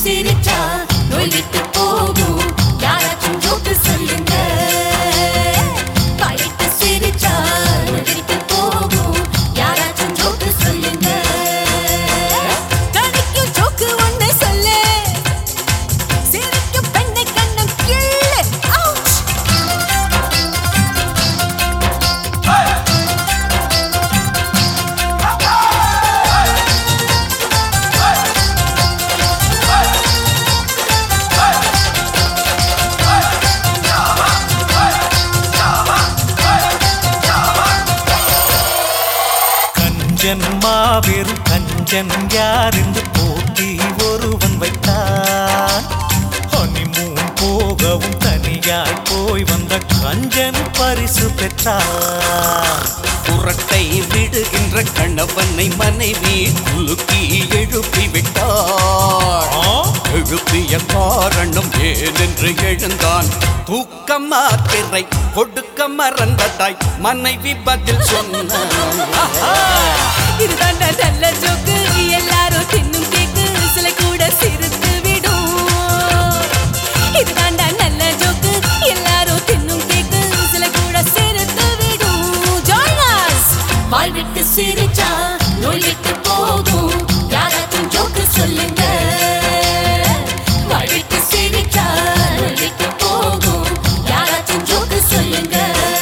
சிரிச்சா நோய் விட்டு போகும் யாராச்சும் ஜோக்கு சொல்லுங்க வாய்விட்டு சிரிச்சா நோய் விட்டு போகும் யாராச்சும் ஜோக்கு சொல்லுங்க கடிக்கும் ஜோக்கு ஒண்ணு சொல்லு சிரிக்கும் பெண்ணை கண்ணம் கிள்ளு அவுச் மாபெரும் கஞ்சன் யார் என்று போட்டி ஒருவன் வைத்தான் ஹனிமூன் போகவும் தனியாய் போய் வந்த கஞ்சன் பரிசு பெற்றான் புரட்டை விடுகின்ற கணவனை மனைவி குலுக்கி எழுப்பி விட்டார் எழுப்பிய காரணம் ஏனென்று எழுந்தான் தூக்கம் மாத்திரை கொடுக்க மறந்ததாய் மனைவி பதில் சொன்னார் இதுதாண்டா நல்ல ஜோக்கு எல்லாரும் தின்னும் கேக்கு சில கூட சிரித்து விடும் இதுதாண்டா நல்ல ஜோக்கு எல்லாரும் தின்னும் கேக்கு சில கூட சிரித்து விடும் ஜாயின் அஸ் வாய் விட்டு சிரிச்சா நோய் விட்டு போகும் யாராச்சும் ஜோக்கு சொல்லுங்க வாய் விட்டு சிரிச்சா நோய் விட்டு போகும் யாராச்சும் ஜோக்கு சொல்லுங்க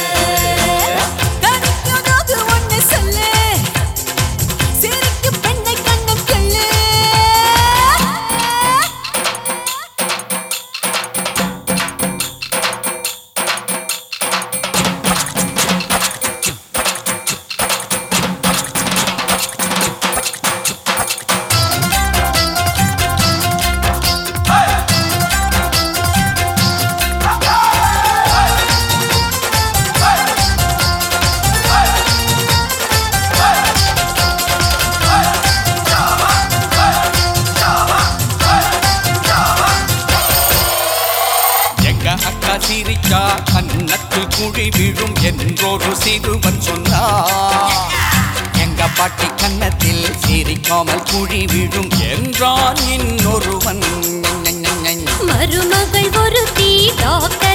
சிரிச்சா கன்னத்தில் குழி விழும் என்றொரு சிறுவன் சொன்னார் எங்க பாட்டி கன்னத்தில் சிரிக்காமல் குழி விழும் என்றான் இன்னொருவன் மருமகள் ஒருத்தி டாக்டர்